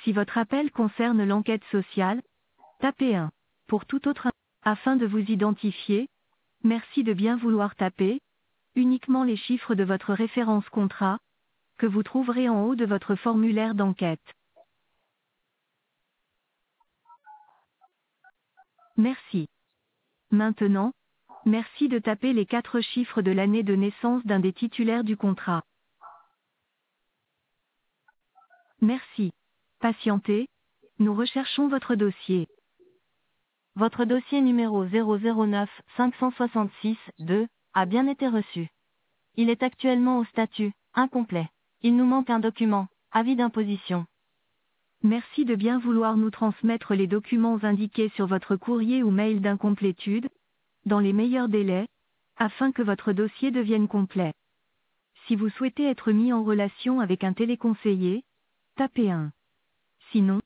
Si votre appel concerne l'enquête sociale, tapez 1. Pour tout autre, afin de vous identifier, merci de bien vouloir taper uniquement les chiffres de votre référence contrat, que vous trouverez en haut de votre formulaire d'enquête. Merci. Maintenant, merci de taper les 4 chiffres de l'année de naissance d'un des titulaires du contrat. Merci. Patientez, nous recherchons votre dossier. Votre dossier numéro 009 566 2 a bien été reçu. Il est actuellement au statut incomplet. Il nous manque un document, avis d'imposition. Merci de bien vouloir nous transmettre les documents indiqués sur votre courrier ou mail d'incomplétude, dans les meilleurs délais, afin que votre dossier devienne complet. Si vous souhaitez être mis en relation avec un téléconseiller, tapez 1. Sinon,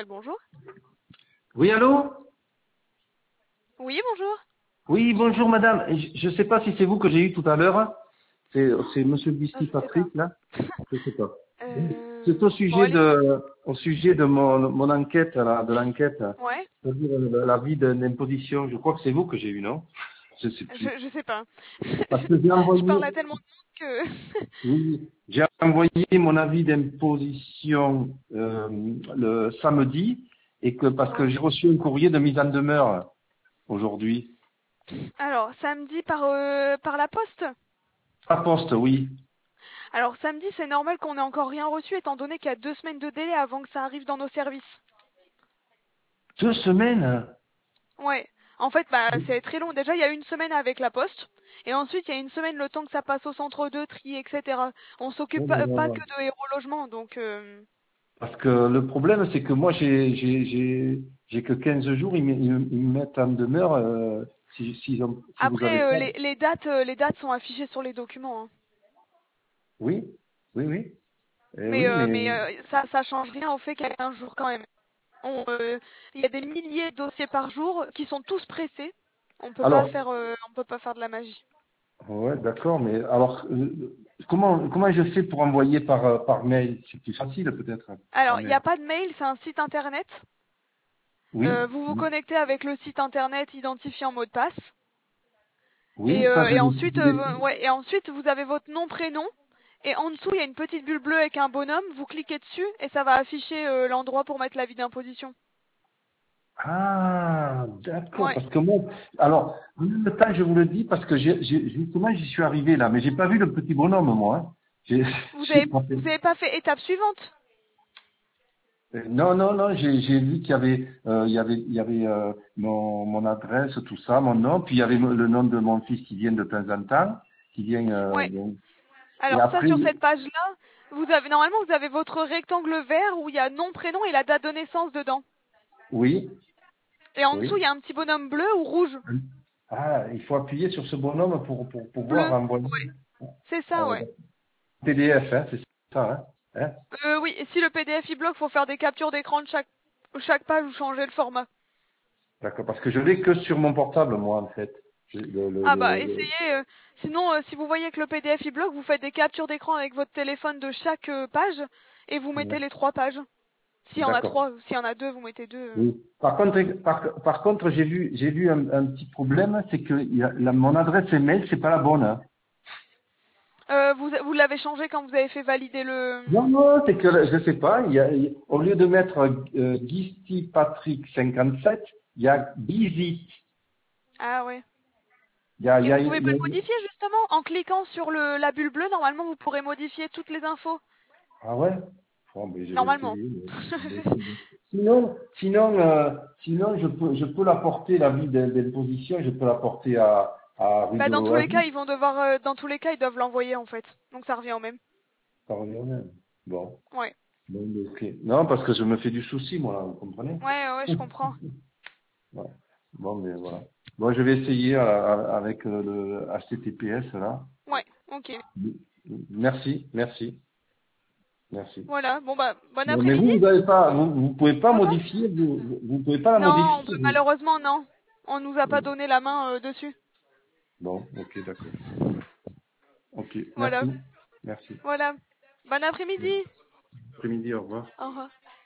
Social, bonjour. Oui, allô? Oui, bonjour. Oui, bonjour madame. Je ne sais pas si c'est vous que j'ai eu tout à l'heure. C'est monsieur Ah, Bisty je sais pas. Patrick, là. Je sais pas. C'est Bon, allez-y. au sujet de mon enquête, là, de l'enquête, Ouais, c'est-à-dire l'avis d'imposition. Je crois que c'est vous que j'ai eu, non? Je sais plus. je sais pas. Parce que j'ai Je parle envoyé, à tellement de monde que... oui, j'ai envoyé mon avis d'imposition le samedi et que parce que Ouais. j'ai reçu un courrier de mise en demeure aujourd'hui. Alors, samedi par la poste. À poste, oui. Alors, samedi, c'est normal qu'on ait encore rien reçu, étant donné qu'il y a 2 semaines de délai avant que ça arrive dans nos services. 2 semaines? Ouais. En fait, bah, c'est très long. Déjà, il y a une semaine avec la poste. Et ensuite, il y a une semaine le temps que ça passe au centre de tri, etc. On s'occupe Oh là pas là. que de Héros Logement, donc... Parce que le problème, c'est que moi, j'ai que 15 jours, ils me mettent en demeure si vous avez Après, pas. les dates sont affichées sur les documents, hein. Oui, oui, oui. Mais, Oui, mais ça change rien au fait qu'il y a 15 jours quand même. Il y a des milliers de dossiers par jour qui sont tous pressés. alors, On peut pas faire de la magie. ouais, d'accord, mais alors, comment je fais pour envoyer par mail? C'est plus facile peut-être par Alors, il n'y a mail. pas de mail, c'est un site internet. Oui, Vous vous oui, connectez avec le site internet identifié en mot de passe. oui, ça Et ensuite, ouais, et ensuite, vous avez votre nom, prénom. Et en dessous, il y a une petite bulle bleue avec un bonhomme. Vous cliquez dessus et ça va afficher l'endroit pour mettre l'avis d'imposition. Ah, d'accord, Ouais. parce que moi, alors, en même temps, je vous le dis, parce que justement, j'y suis arrivé là, mais j'ai pas vu le petit bonhomme, moi, hein. J'ai, Vous j'ai avez, pas fait- vous avez pas fait étape suivante? Non, non, non, j'ai vu qu'il y avait, mon adresse, tout ça, mon nom, puis il y avait le nom de mon fils qui vient de temps en temps, qui vient, Ouais. et Alors ça, après, sur cette page-là, normalement, vous avez votre rectangle vert où il y a nom, prénom et la date de naissance dedans. oui, Et en dessous, oui. il y a un petit bonhomme bleu ou rouge. Ah, il faut appuyer sur ce bonhomme pour pouvoir Bleu. envoyer. Ouais. C'est Ah, ça, ouais, ouais. d'accord. PDF, hein, c'est ça, hein? Hein. Oui, et si le PDF il bloque, faut faire des captures d'écran de chaque page ou changer le format. D'accord, parce que je l'ai que sur mon portable, moi, en fait. Ah bah, essayez. Sinon, si vous voyez que le PDF il bloque, vous faites des captures d'écran avec votre téléphone de chaque page et vous mettez les 3 pages. S'il y en a D'accord. 3, s'il y en a 2, vous mettez 2. Oui. Par contre, j'ai vu un petit problème, c'est que mon adresse email, c'est pas la bonne, hein. Vous l'avez changé quand vous avez fait valider le... Non, non, c'est que je sais pas. Au lieu de mettre Guisty Patrick 57, il y a Gizzy. Ah ouais. Il y a, il Et y a- vous pouvez il pas y a- le modifier justement en cliquant sur la bulle bleue. Normalement, vous pourrez modifier toutes les infos. Ah ouais? Bon, mais je vais Normalement. essayer. Sinon, je peux l'apporter, l'avis d'imposition, je peux l'apporter à Rue Bah de dans tous les cas, l'Oasis. ils vont devoir, dans tous les cas, ils doivent l'envoyer en fait. Donc ça revient au même. Ça revient au même. Bon. Ouais. Bon, mais ok. Non, parce que je me fais du souci, moi, là, vous comprenez? Ouais, ouais, je comprends. Ouais. Bon, mais voilà. Bon, je vais essayer avec le HTTPS, là. Ouais. Ok. Merci, merci, merci. Voilà. Bon bah, bon Bon, mais après-midi. vous avez pas, vous pouvez pas Comment? modifier, vous pouvez pas la Non, modifier, vous. malheureusement non. On nous a pas donné la main dessus. Bon, ok, d'accord. Ok, Voilà. merci, merci. Voilà. Bon Bon après-midi. après-midi, au revoir. Au revoir.